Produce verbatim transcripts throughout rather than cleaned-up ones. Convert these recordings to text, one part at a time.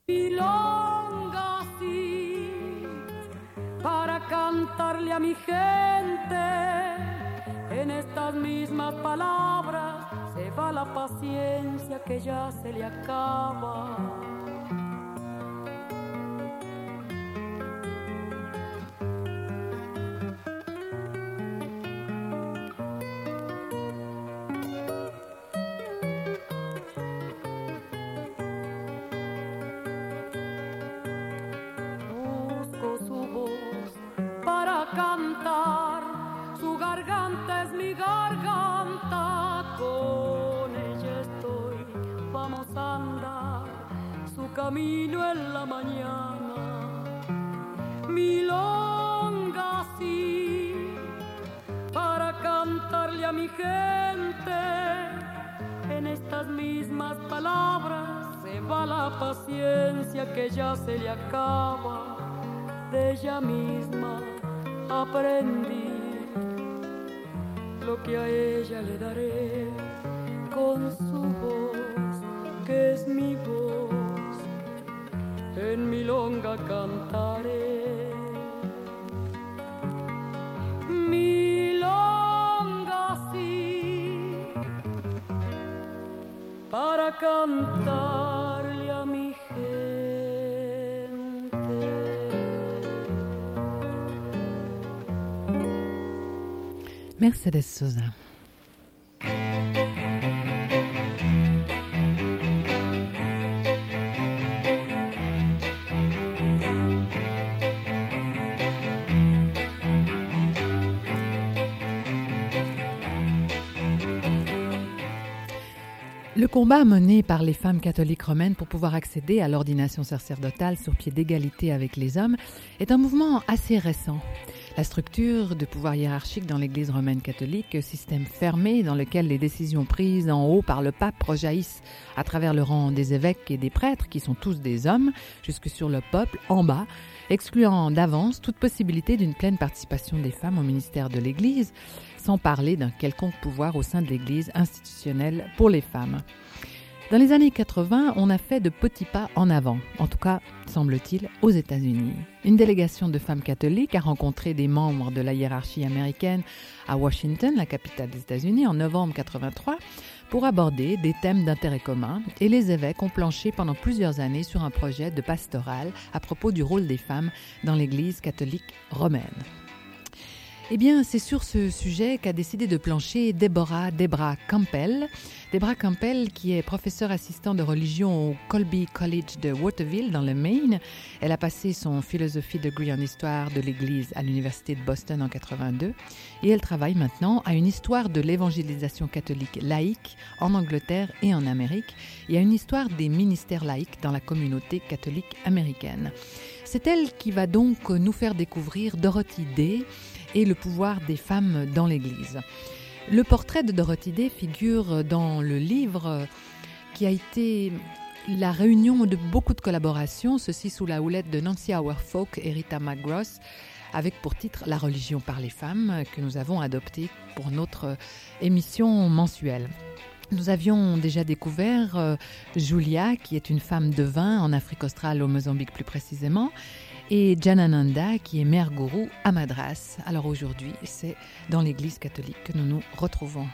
Milonga, sí, para cantarle a mi gente. En estas mismas palabras se va la paciencia que ya se le acaba. Cantar, su garganta es mi garganta, con ella estoy, vamos a andar su camino en la mañana. Milonga, sí, para cantarle a mi gente, en estas mismas palabras se va la paciencia que ya se le acaba, de ella misma aprendí lo que a ella le daré con su voz, que es mi voz, en milonga cantaré. Milonga, sí, para cantarle a mi gente. Mercedes Sosa. Le combat mené par les femmes catholiques romaines pour pouvoir accéder à l'ordination sacerdotale sur pied d'égalité avec les hommes est un mouvement assez récent. La structure de pouvoir hiérarchique dans l'Église romaine catholique, système fermé dans lequel les décisions prises en haut par le pape rejaillissent à travers le rang des évêques et des prêtres, qui sont tous des hommes, jusque sur le peuple en bas, excluant d'avance toute possibilité d'une pleine participation des femmes au ministère de l'Église, sans parler d'un quelconque pouvoir au sein de l'Église institutionnelle pour les femmes. Dans les années quatre-vingts, on a fait de petits pas en avant, en tout cas, semble-t-il, aux États-Unis. Une délégation de femmes catholiques a rencontré des membres de la hiérarchie américaine à Washington, la capitale des États-Unis, en novembre quatre-vingt-trois, pour aborder des thèmes d'intérêt commun, et les évêques ont planché pendant plusieurs années sur un projet de pastoral à propos du rôle des femmes dans l'Église catholique romaine. Eh bien, c'est sur ce sujet qu'a décidé de plancher Deborah Debra Campbell. Deborah Campbell, qui est professeure assistant de religion au Colby College de Waterville, dans le Maine. Elle a passé son Philosophy Degree en histoire de l'Église à l'Université de Boston en quatre-vingt-deux. Et elle travaille maintenant à une histoire de l'évangélisation catholique laïque en Angleterre et en Amérique, et à une histoire des ministères laïques dans la communauté catholique américaine. C'est elle qui va donc nous faire découvrir Dorothy Day et le pouvoir des femmes dans l'Église. Le portrait de Dorothy Day figure dans le livre qui a été la réunion de beaucoup de collaborations, ceci sous la houlette de Nancy Howard Falk et Rita McGross, avec pour titre « La religion par les femmes » que nous avons adopté pour notre émission mensuelle. Nous avions déjà découvert euh, Julia, qui est une femme de vin en Afrique australe, au Mozambique plus précisément, et Janananda, qui est mère gourou à Madras. Alors aujourd'hui, c'est dans l'Église catholique que nous nous retrouvons.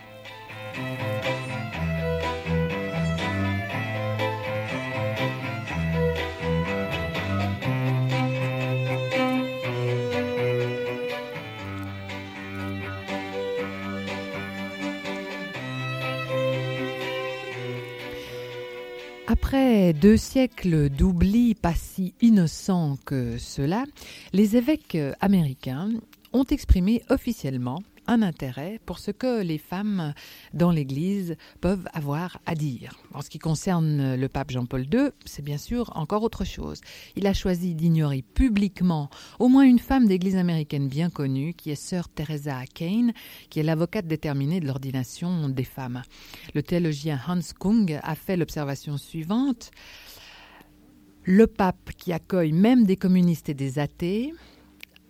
Après deux siècles d'oubli pas si innocent que cela, les évêques américains ont exprimé officiellement un intérêt pour ce que les femmes dans l'Église peuvent avoir à dire. En ce qui concerne le pape Jean-Paul deux, c'est bien sûr encore autre chose. Il a choisi d'ignorer publiquement au moins une femme d'Église américaine bien connue, qui est sœur Teresa Kane, qui est l'avocate déterminée de l'ordination des femmes. Le théologien Hans Kung a fait l'observation suivante. Le pape, qui accueille même des communistes et des athées,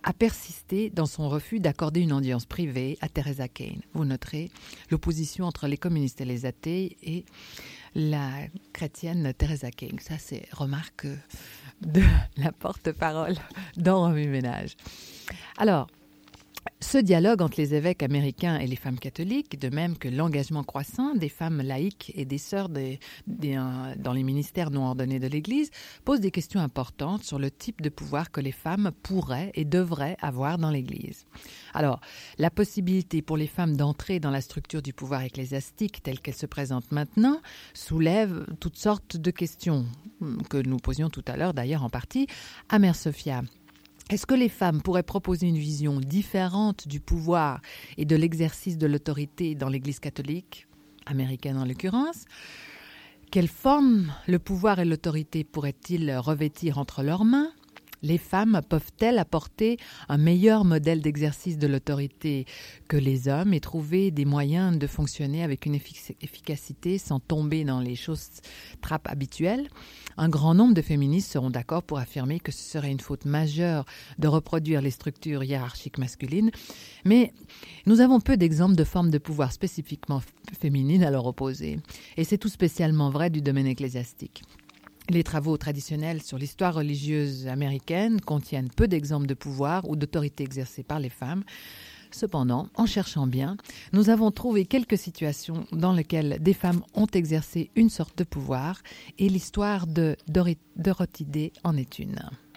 a persisté dans son refus d'accorder une audience privée à Teresa Kane. Vous noterez l'opposition entre les communistes et les athées et la chrétienne Teresa Kane. Ça, c'est remarque de la porte-parole dans Remue Ménage. Alors, ce dialogue entre les évêques américains et les femmes catholiques, de même que l'engagement croissant des femmes laïques et des sœurs des, des, euh, dans les ministères non ordonnés de l'Église, pose des questions importantes sur le type de pouvoir que les femmes pourraient et devraient avoir dans l'Église. Alors, la possibilité pour les femmes d'entrer dans la structure du pouvoir ecclésiastique telle qu'elle se présente maintenant soulève toutes sortes de questions que nous posions tout à l'heure, d'ailleurs en partie, à Mère Sophia. Est-ce que les femmes pourraient proposer une vision différente du pouvoir et de l'exercice de l'autorité dans l'Église catholique, américaine en l'occurrence? Quelle forme le pouvoir et l'autorité pourraient-ils revêtir entre leurs mains? Les femmes peuvent-elles apporter un meilleur modèle d'exercice de l'autorité que les hommes et trouver des moyens de fonctionner avec une effic- efficacité sans tomber dans les choses trappes habituelles? Un grand nombre de féministes seront d'accord pour affirmer que ce serait une faute majeure de reproduire les structures hiérarchiques masculines, mais nous avons peu d'exemples de formes de pouvoir spécifiquement f- féminines à leur opposer, et c'est tout spécialement vrai du domaine ecclésiastique. Les travaux traditionnels sur l'histoire religieuse américaine contiennent peu d'exemples de pouvoir ou d'autorité exercée par les femmes. Cependant, en cherchant bien, nous avons trouvé quelques situations dans lesquelles des femmes ont exercé une sorte de pouvoir, et l'histoire de Dori- Dorothy en est une.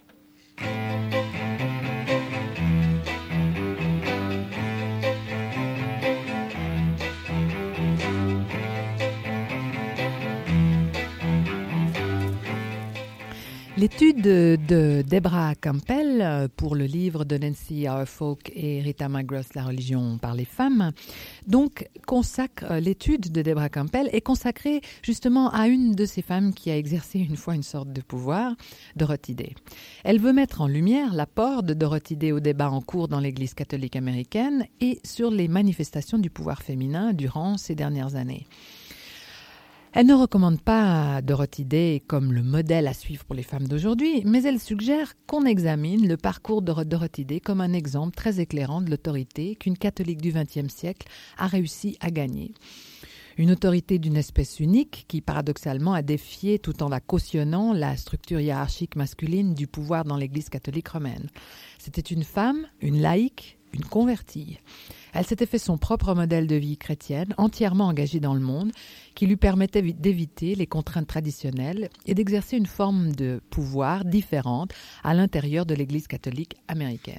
L'étude de Deborah Campbell pour le livre de Nancy R. Folk et Rita McGrath, La religion par les femmes, donc consacre l'étude de Deborah Campbell est consacrée justement à une de ces femmes qui a exercé une fois une sorte de pouvoir, Dorothy Day. Elle veut mettre en lumière l'apport de Dorothy Day au débat en cours dans l'Église catholique américaine et sur les manifestations du pouvoir féminin durant ces dernières années. Elle ne recommande pas Dorothy Day comme le modèle à suivre pour les femmes d'aujourd'hui, mais elle suggère qu'on examine le parcours de Dorothy Day comme un exemple très éclairant de l'autorité qu'une catholique du vingtième siècle a réussi à gagner. Une autorité d'une espèce unique qui, paradoxalement, a défié, tout en la cautionnant, la structure hiérarchique masculine du pouvoir dans l'Église catholique romaine. C'était une femme, une laïque, une convertie. Elle s'était fait son propre modèle de vie chrétienne, entièrement engagée dans le monde, qui lui permettait d'éviter les contraintes traditionnelles et d'exercer une forme de pouvoir différente à l'intérieur de l'Église catholique américaine.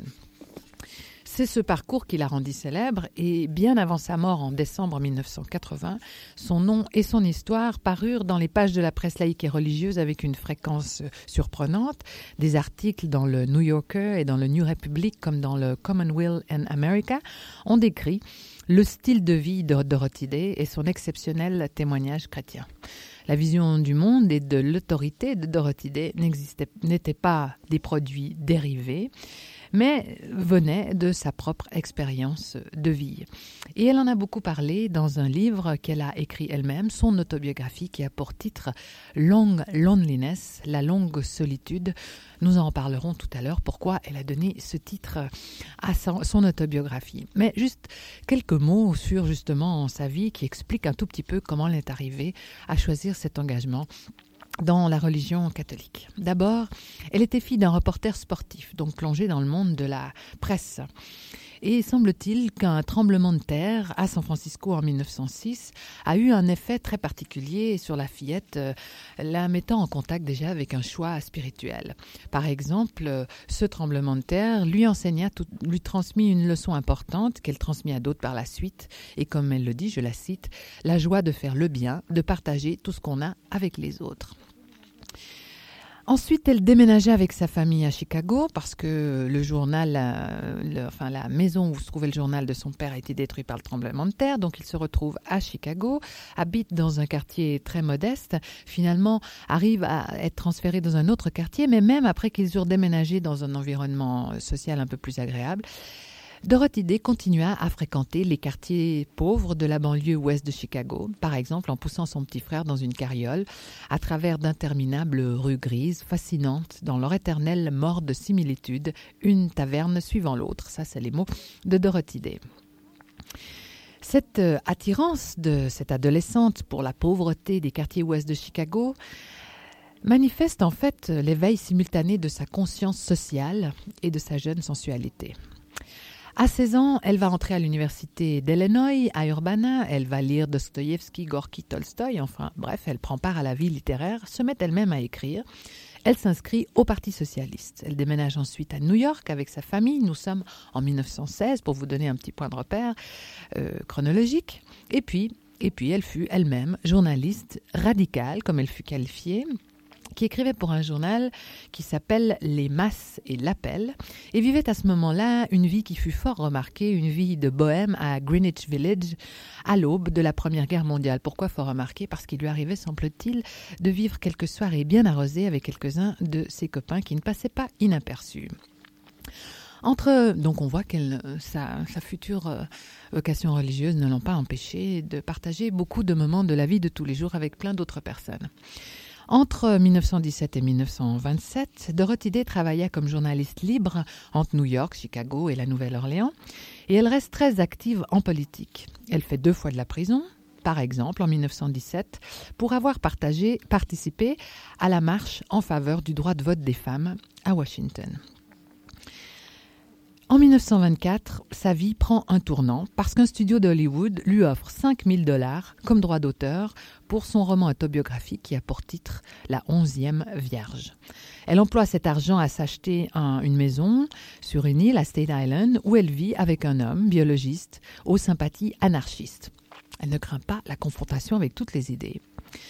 C'est ce parcours qui la rendit célèbre et bien avant sa mort en décembre mille neuf cent quatre-vingts, son nom et son histoire parurent dans les pages de la presse laïque et religieuse avec une fréquence surprenante. Des articles dans le New Yorker et dans le New Republic comme dans le Commonwealth and America ont décrit le style de vie de Dorothy Day et son exceptionnel témoignage chrétien. La vision du monde et de l'autorité de Dorothy Day n'existait, n'étaient pas des produits dérivés, mais venait de sa propre expérience de vie. Et elle en a beaucoup parlé dans un livre qu'elle a écrit elle-même, son autobiographie qui a pour titre « Long Loneliness », la longue solitude. Nous en parlerons tout à l'heure, pourquoi elle a donné ce titre à son autobiographie. Mais juste quelques mots sur justement sa vie qui explique un tout petit peu comment elle est arrivée à choisir cet engagement dans la religion catholique. D'abord, elle était fille d'un reporter sportif, donc plongé dans le monde de la presse. Et semble-t-il qu'un tremblement de terre à San Francisco en mille neuf cent six a eu un effet très particulier sur la fillette, euh, la mettant en contact déjà avec un choix spirituel. Par exemple, euh, ce tremblement de terre lui enseigna, tout, lui transmit une leçon importante qu'elle transmit à d'autres par la suite. Et comme elle le dit, je la cite, « La joie de faire le bien, de partager tout ce qu'on a avec les autres ». Ensuite, elle déménageait avec sa famille à Chicago parce que le journal, euh, le, enfin la maison où se trouvait le journal de son père a été détruite par le tremblement de terre. Donc, il se retrouve à Chicago, habite dans un quartier très modeste, finalement arrive à être transféré dans un autre quartier, mais même après qu'ils eurent déménagé dans un environnement social un peu plus agréable, Dorothy Day continua à fréquenter les quartiers pauvres de la banlieue ouest de Chicago, par exemple en poussant son petit frère dans une carriole à travers d'interminables rues grises, fascinantes dans leur éternelle mort de similitude, une taverne suivant l'autre. Ça, c'est les mots de Dorothy Day. Cette attirance de cette adolescente pour la pauvreté des quartiers ouest de Chicago manifeste en fait l'éveil simultané de sa conscience sociale et de sa jeune sensualité. À seize ans, elle va entrer à l'université d'Illinois, à Urbana. Elle va lire Dostoïevski, Gorky, Tolstoï. Enfin, bref, elle prend part à la vie littéraire, se met elle-même à écrire. Elle s'inscrit au Parti socialiste. Elle déménage ensuite à New York avec sa famille. Nous sommes en mille neuf cent seize, pour vous donner un petit point de repère euh, chronologique. Et puis, et puis, elle fut elle-même journaliste radicale, comme elle fut qualifiée, qui écrivait pour un journal qui s'appelle Les Masses et l'Appel, et vivait à ce moment-là une vie qui fut fort remarquée, une vie de bohème à Greenwich Village, à l'aube de la Première Guerre mondiale. Pourquoi fort remarquée ? Parce qu'il lui arrivait, semble-t-il, de vivre quelques soirées bien arrosées avec quelques-uns de ses copains qui ne passaient pas inaperçus. Entre, donc on voit que sa, sa future euh, vocation religieuse ne l'ont pas empêché de partager beaucoup de moments de la vie de tous les jours avec plein d'autres personnes. Entre mille neuf cent dix-sept et mille neuf cent vingt-sept, Dorothy Day travailla comme journaliste libre entre New York, Chicago et la Nouvelle-Orléans, et elle reste très active en politique. Elle fait deux fois de la prison, par exemple en mille neuf cent dix-sept, pour avoir partagé, participé à la marche en faveur du droit de vote des femmes à Washington. En mille neuf cent vingt-quatre, sa vie prend un tournant parce qu'un studio d'Hollywood lui offre cinq mille dollars comme droit d'auteur pour son roman autobiographique qui a pour titre « La onzième Vierge ». Elle emploie cet argent à s'acheter un, une maison sur une île à Staten Island où elle vit avec un homme biologiste aux sympathies anarchistes. Elle ne craint pas la confrontation avec toutes les idées.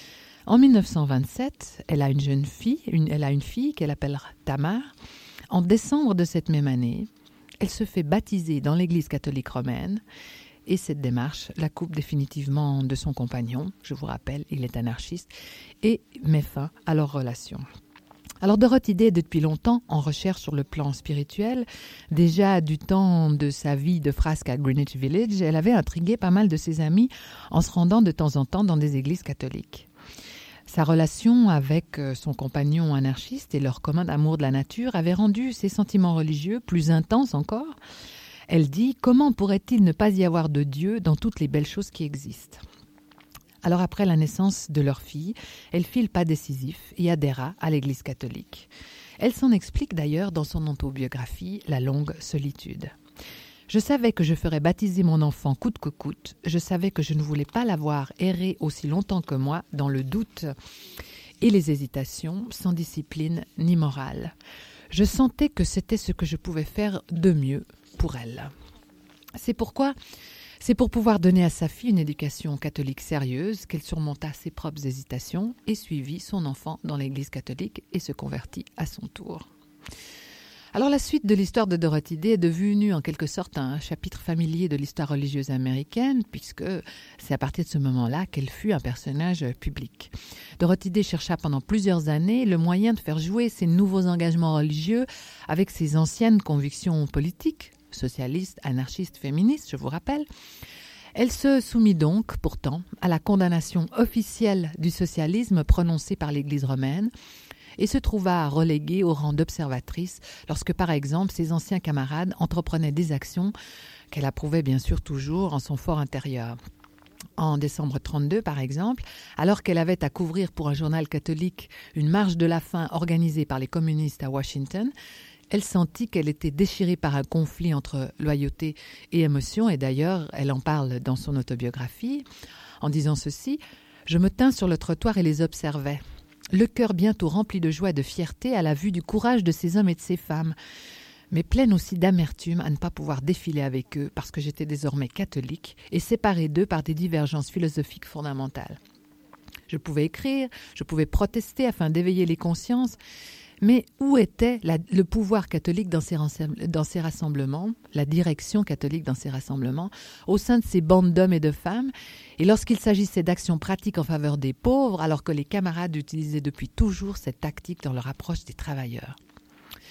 En mille neuf cent vingt-sept, elle a une jeune fille, une, elle a une fille qu'elle appelle Tamar. En décembre de cette même année, elle se fait baptiser dans l'église catholique romaine et cette démarche la coupe définitivement de son compagnon. Je vous rappelle, il est anarchiste et met fin à leur relation. Alors Dorothy Day est depuis longtemps en recherche sur le plan spirituel. Déjà du temps de sa vie de frasque à Greenwich Village, elle avait intrigué pas mal de ses amis en se rendant de temps en temps dans des églises catholiques. Sa relation avec son compagnon anarchiste et leur commun amour de la nature avaient rendu ses sentiments religieux plus intenses encore. Elle dit « Comment pourrait-il ne pas y avoir de Dieu dans toutes les belles choses qui existent ?» Alors après la naissance de leur fille, elle fit le pas décisif et adhéra à l'Église catholique. Elle s'en explique d'ailleurs dans son autobiographie « La longue solitude ». Je savais que je ferais baptiser mon enfant coûte que coûte. Je savais que je ne voulais pas la voir errer aussi longtemps que moi dans le doute et les hésitations, sans discipline ni morale. Je sentais que c'était ce que je pouvais faire de mieux pour elle. C'est pourquoi, c'est pour pouvoir donner à sa fille une éducation catholique sérieuse qu'elle surmonta ses propres hésitations et suivit son enfant dans l'Église catholique et se convertit à son tour. Alors la suite de l'histoire de Dorothy Day est devenue en quelque sorte un chapitre familier de l'histoire religieuse américaine puisque c'est à partir de ce moment-là qu'elle fut un personnage public. Dorothy Day chercha pendant plusieurs années le moyen de faire jouer ses nouveaux engagements religieux avec ses anciennes convictions politiques, socialistes, anarchistes, féministes, je vous rappelle. Elle se soumit donc, pourtant, à la condamnation officielle du socialisme prononcée par l'Église romaine et se trouva reléguée au rang d'observatrice lorsque, par exemple, ses anciens camarades entreprenaient des actions qu'elle approuvait bien sûr toujours en son fort intérieur. En décembre trente-deux, par exemple, alors qu'elle avait à couvrir pour un journal catholique une marche de la faim organisée par les communistes à Washington, elle sentit qu'elle était déchirée par un conflit entre loyauté et émotion, et d'ailleurs, elle en parle dans son autobiographie, en disant ceci « Je me tins sur le trottoir et les observais. Le cœur bientôt rempli de joie et de fierté à la vue du courage de ces hommes et de ces femmes, mais pleine aussi d'amertume à ne pas pouvoir défiler avec eux parce que j'étais désormais catholique et séparée d'eux par des divergences philosophiques fondamentales. Je pouvais écrire, je pouvais protester afin d'éveiller les consciences, mais où était la, le pouvoir catholique dans ces, dans ces rassemblements, la direction catholique dans ces rassemblements, au sein de ces bandes d'hommes et de femmes, et lorsqu'il s'agissait d'actions pratiques en faveur des pauvres, alors que les camarades utilisaient depuis toujours cette tactique dans leur approche des travailleurs.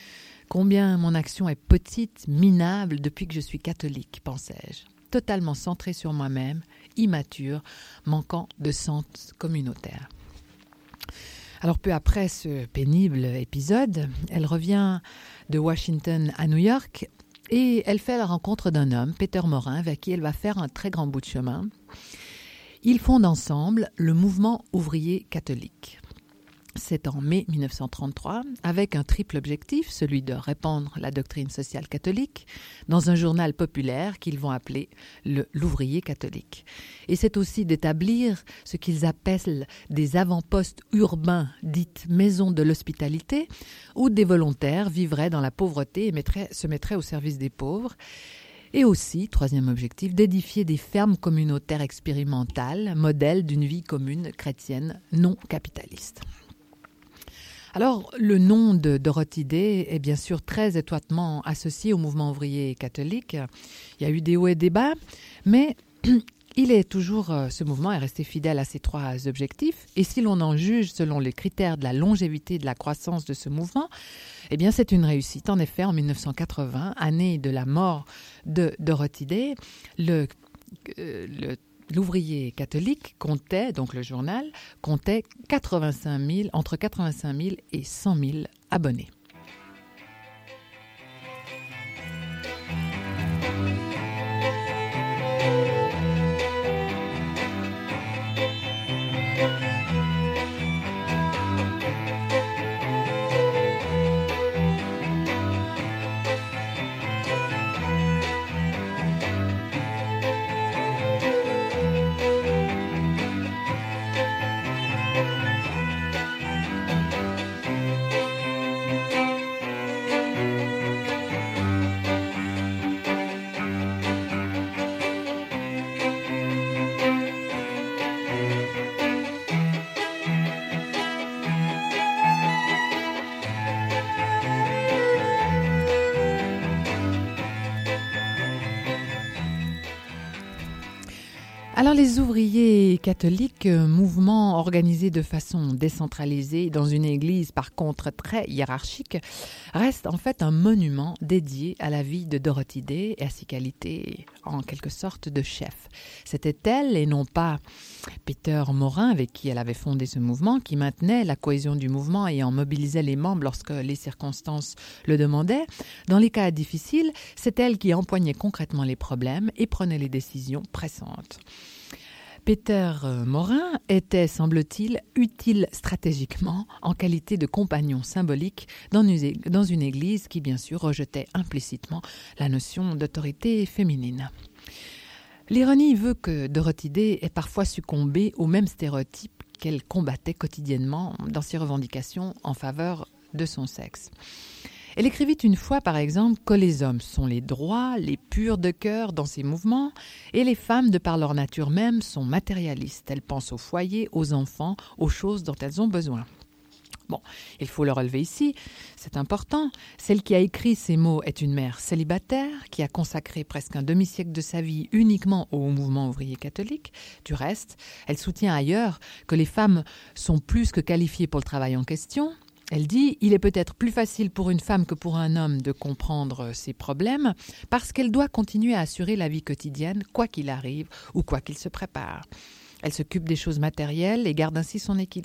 Combien mon action est petite, minable depuis que je suis catholique, pensais-je, totalement centrée sur moi-même, immature, manquant de sens communautaire. Alors peu après ce pénible épisode, elle revient de Washington à New York et elle fait la rencontre d'un homme, Peter Morin, avec qui elle va faire un très grand bout de chemin. Ils fondent ensemble le mouvement ouvrier catholique. C'est en mai mille neuf cent trente-trois, avec un triple objectif, celui de répandre la doctrine sociale catholique dans un journal populaire qu'ils vont appeler le, l'ouvrier catholique. Et c'est aussi d'établir ce qu'ils appellent des avant-postes urbains, dites maisons de l'hospitalité, où des volontaires vivraient dans la pauvreté et mettraient, se mettraient au service des pauvres. Et aussi, troisième objectif, d'édifier des fermes communautaires expérimentales, modèles d'une vie commune chrétienne non capitaliste. Alors, le nom de Dorothy Day est bien sûr très étroitement associé au mouvement ouvrier catholique. Il y a eu des hauts et des bas, mais il est toujours, ce mouvement est resté fidèle à ses trois objectifs. Et si l'on en juge selon les critères de la longévité et de la croissance de ce mouvement, eh bien c'est une réussite. En effet, en mille neuf cent quatre-vingts, année de la mort de Dorothy Day, le, euh, le L'ouvrier catholique comptait, donc le journal, comptait quatre-vingt-cinq mille, entre quatre-vingt-cinq mille et cent mille abonnés. Alors les ouvriers catholiques, mouvement organisé de façon décentralisée dans une église par contre très hiérarchique, reste en fait un monument dédié à la vie de Dorothy Day et à ses qualités en quelque sorte de chef. C'était elle et non pas Peter Morin avec qui elle avait fondé ce mouvement qui maintenait la cohésion du mouvement et en mobilisait les membres lorsque les circonstances le demandaient. Dans les cas difficiles, c'est elle qui empoignait concrètement les problèmes et prenait les décisions pressantes. Peter Morin était, semble-t-il, utile stratégiquement en qualité de compagnon symbolique dans une église qui, bien sûr, rejetait implicitement la notion d'autorité féminine. L'ironie veut que Dorothy Day ait parfois succombé aux mêmes stéréotypes qu'elle combattait quotidiennement dans ses revendications en faveur de son sexe. Elle écrivit une fois, par exemple, que les hommes sont les droits, les purs de cœur dans ses mouvements, et les femmes, de par leur nature même, sont matérialistes. Elles pensent au foyer, aux enfants, aux choses dont elles ont besoin. Bon, il faut le relever ici, c'est important. Celle qui a écrit ces mots est une mère célibataire qui a consacré presque un demi-siècle de sa vie uniquement au mouvement ouvrier catholique. Du reste, elle soutient ailleurs que les femmes sont plus que qualifiées pour le travail en question. Elle dit « Il est peut-être plus facile pour une femme que pour un homme de comprendre ses problèmes parce qu'elle doit continuer à assurer la vie quotidienne, quoi qu'il arrive ou quoi qu'il se prépare. Elle s'occupe des choses matérielles et garde ainsi son équilibre. »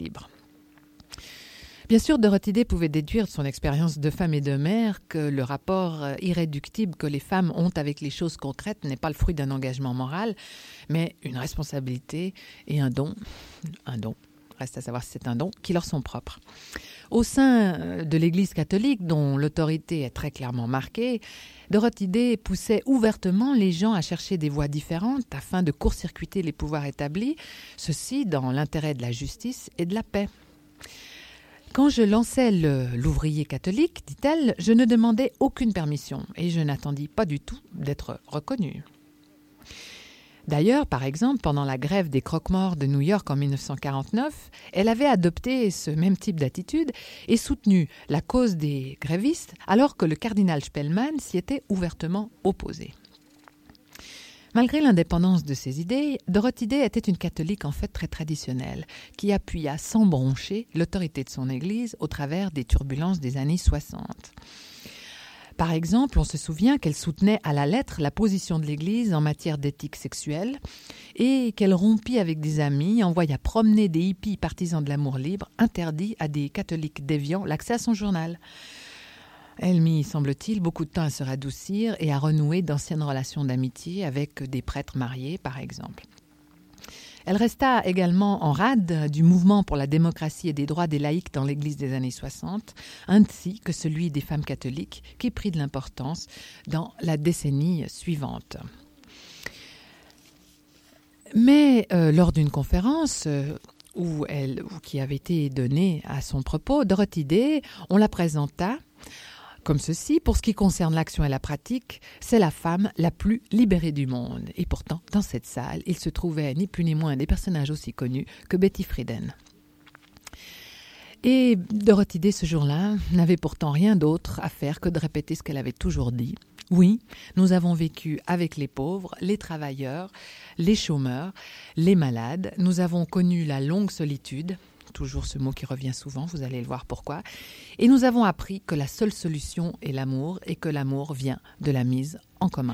Bien sûr, Dorothy Day pouvait déduire de son expérience de femme et de mère que le rapport irréductible que les femmes ont avec les choses concrètes n'est pas le fruit d'un engagement moral, mais une responsabilité et un don, un don. Reste à savoir si c'est un don, qui leur sont propres. Au sein de l'Église catholique, dont l'autorité est très clairement marquée, Dorothy Day poussait ouvertement les gens à chercher des voies différentes afin de court-circuiter les pouvoirs établis, ceci dans l'intérêt de la justice et de la paix. Quand je lançais le, l'ouvrier catholique, dit-elle, je ne demandais aucune permission et je n'attendis pas du tout d'être reconnue. D'ailleurs, par exemple, pendant la grève des croque-morts de New York en mille neuf cent quarante-neuf, elle avait adopté ce même type d'attitude et soutenu la cause des grévistes, alors que le cardinal Spellman s'y était ouvertement opposé. Malgré l'indépendance de ses idées, Dorothy Day était une catholique en fait très traditionnelle, qui appuya sans broncher l'autorité de son Église au travers des turbulences des années soixante. Par exemple, on se souvient qu'elle soutenait à la lettre la position de l'Église en matière d'éthique sexuelle et qu'elle rompit avec des amis, envoya promener des hippies partisans de l'amour libre, interdit à des catholiques déviants l'accès à son journal. Elle mit, semble-t-il, beaucoup de temps à se radoucir et à renouer d'anciennes relations d'amitié avec des prêtres mariés, par exemple. Elle resta également en rade du mouvement pour la démocratie et des droits des laïcs dans l'Église des années soixante, ainsi que celui des femmes catholiques, qui prit de l'importance dans la décennie suivante. Mais euh, lors d'une conférence euh, où elle, où, qui avait été donnée à son propos, Dorothy Day, on la présenta comme ceci: pour ce qui concerne l'action et la pratique, c'est la femme la plus libérée du monde. Et pourtant, dans cette salle, il se trouvait ni plus ni moins des personnages aussi connus que Betty Friedan. Et Dorothy Day, ce jour-là, n'avait pourtant rien d'autre à faire que de répéter ce qu'elle avait toujours dit. Oui, nous avons vécu avec les pauvres, les travailleurs, les chômeurs, les malades. Nous avons connu la longue solitude, toujours ce mot qui revient souvent, vous allez le voir pourquoi. Et nous avons appris que la seule solution est l'amour et que l'amour vient de la mise en commun.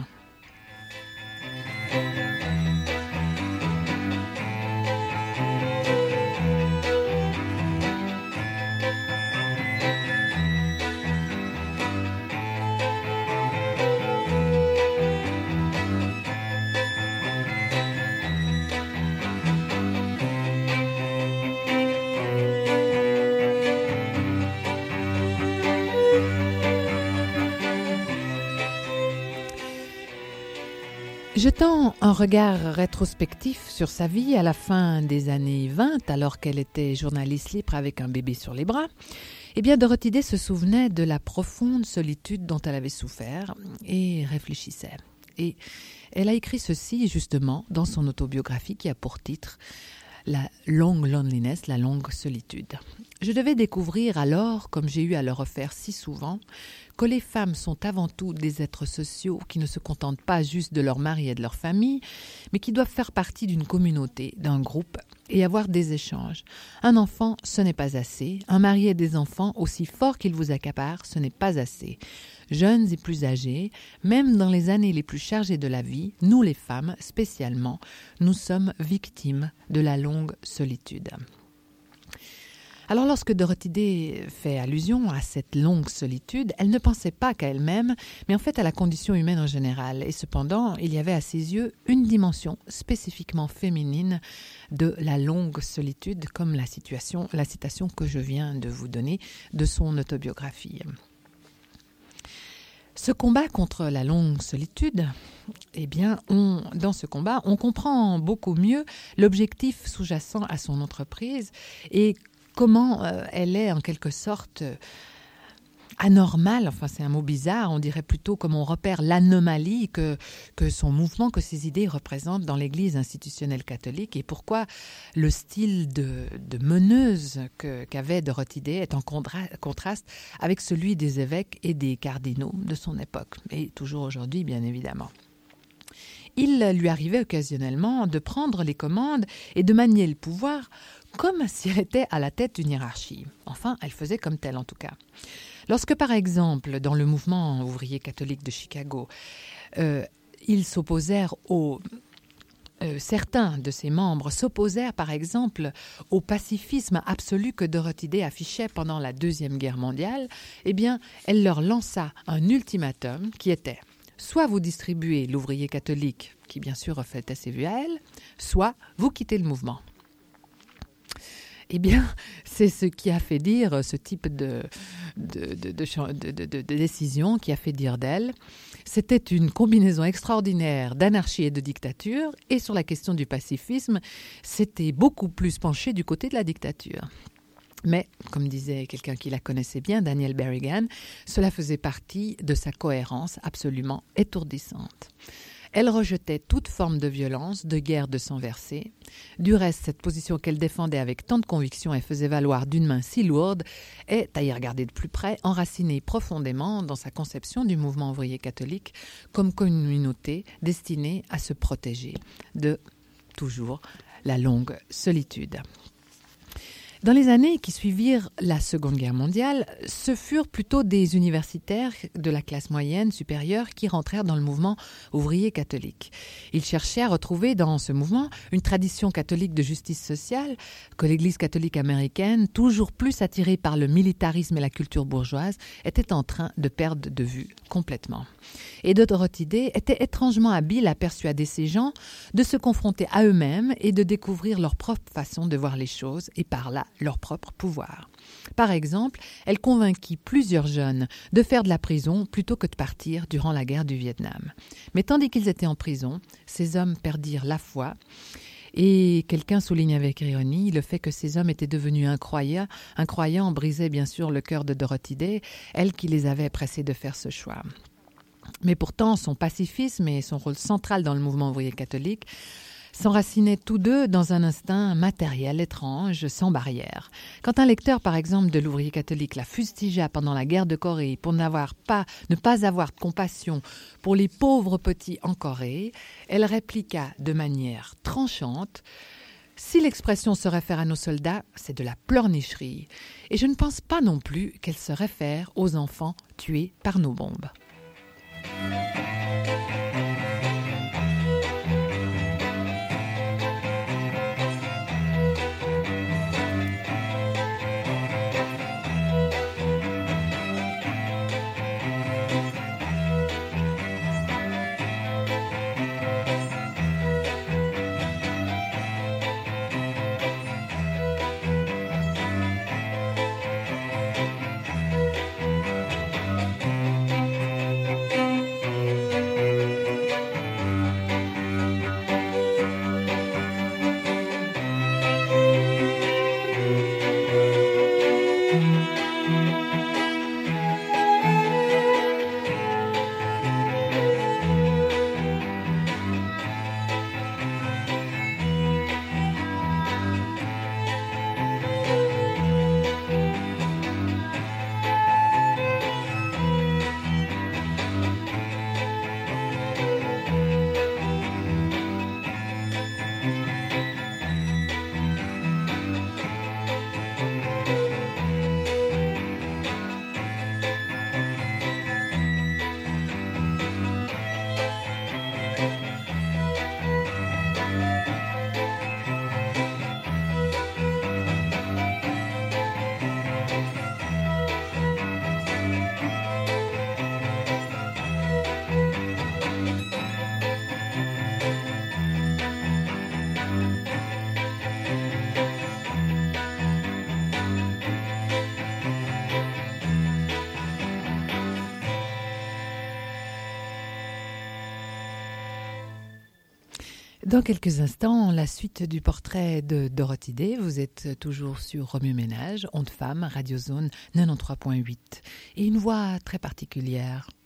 Jetant un regard rétrospectif sur sa vie à la fin des années vingt, alors qu'elle était journaliste libre avec un bébé sur les bras, eh bien Dorothy Day se souvenait de la profonde solitude dont elle avait souffert et réfléchissait. Et elle a écrit ceci justement dans son autobiographie qui a pour titre « La longue loneliness, la longue solitude ». Je devais découvrir alors, comme j'ai eu à le refaire si souvent, que les femmes sont avant tout des êtres sociaux qui ne se contentent pas juste de leur mari et de leur famille, mais qui doivent faire partie d'une communauté, d'un groupe et avoir des échanges. Un enfant, ce n'est pas assez. Un mari et des enfants, aussi forts qu'ils vous accaparent, ce n'est pas assez. Jeunes et plus âgés, même dans les années les plus chargées de la vie, nous les femmes, spécialement, nous sommes victimes de la longue solitude. Alors lorsque Dorothy Day fait allusion à cette longue solitude, elle ne pensait pas qu'à elle-même, mais en fait à la condition humaine en général. Et cependant, il y avait à ses yeux une dimension spécifiquement féminine de la longue solitude, comme la, situation, la citation que je viens de vous donner de son autobiographie. Ce combat contre la longue solitude, eh bien, on, dans ce combat, on comprend beaucoup mieux l'objectif sous-jacent à son entreprise et comment euh, elle est en quelque sorte euh, anormale, enfin c'est un mot bizarre, on dirait plutôt comme on repère l'anomalie que, que son mouvement, que ses idées représentent dans l'Église institutionnelle catholique et pourquoi le style de, de meneuse que, qu'avait Dorothy Day est en contra- contraste avec celui des évêques et des cardinaux de son époque, et toujours aujourd'hui bien évidemment. Il lui arrivait occasionnellement de prendre les commandes et de manier le pouvoir comme si elle était à la tête d'une hiérarchie. Enfin, elle faisait comme telle en tout cas. Lorsque, par exemple, dans le mouvement ouvrier catholique de Chicago, euh, ils s'opposèrent au... Euh, certains de ses membres s'opposèrent, par exemple, au pacifisme absolu que Dorothy Day affichait pendant la Deuxième Guerre mondiale, eh bien, elle leur lança un ultimatum qui était soit vous distribuez l'ouvrier catholique, qui bien sûr reflétait ses vues à elle, soit vous quittez le mouvement. Eh bien, c'est ce qui a fait dire ce type de, de, de, de, de, de, de décision, qui a fait dire d'elle. C'était une combinaison extraordinaire d'anarchie et de dictature, et sur la question du pacifisme, c'était beaucoup plus penché du côté de la dictature. Mais, comme disait quelqu'un qui la connaissait bien, Daniel Berrigan, cela faisait partie de sa cohérence absolument étourdissante. Elle rejetait toute forme de violence, de guerre de sang versé. Du reste, cette position qu'elle défendait avec tant de conviction et faisait valoir d'une main si lourde est, à y regarder de plus près, enracinée profondément dans sa conception du mouvement ouvrier catholique comme communauté destinée à se protéger de, toujours, la longue solitude. Dans les années qui suivirent la Seconde Guerre mondiale, ce furent plutôt des universitaires de la classe moyenne supérieure qui rentrèrent dans le mouvement ouvrier catholique. Ils cherchaient à retrouver dans ce mouvement une tradition catholique de justice sociale que l'Église catholique américaine, toujours plus attirée par le militarisme et la culture bourgeoise, était en train de perdre de vue complètement. Et Dorothy Day était étrangement habile à persuader ces gens de se confronter à eux-mêmes et de découvrir leur propre façon de voir les choses et par là leur propre pouvoir. Par exemple, elle convainquit plusieurs jeunes de faire de la prison plutôt que de partir durant la guerre du Vietnam. Mais tandis qu'ils étaient en prison, ces hommes perdirent la foi. Et quelqu'un souligne avec ironie le fait que ces hommes étaient devenus incroyants. Incroyants brisait bien sûr le cœur de Dorothy Day, elle qui les avait pressés de faire ce choix. Mais pourtant, son pacifisme et son rôle central dans le mouvement ouvrier catholique s'enracinaient tous deux dans un instinct matériel étrange, sans barrière. Quand un lecteur, par exemple, de l'ouvrier catholique la fustigea pendant la guerre de Corée pour n'avoir pas, ne pas avoir de compassion pour les pauvres petits en Corée, elle répliqua de manière tranchante « Si l'expression se réfère à nos soldats, c'est de la pleurnicherie. Et je ne pense pas non plus qu'elle se réfère aux enfants tués par nos bombes. » Dans quelques instants, la suite du portrait de Dorothy Day. Vous êtes toujours sur Remue Ménage, Ondes Femmes, Radio Zone quatre-vingt-treize point huit. Et une voix très particulière.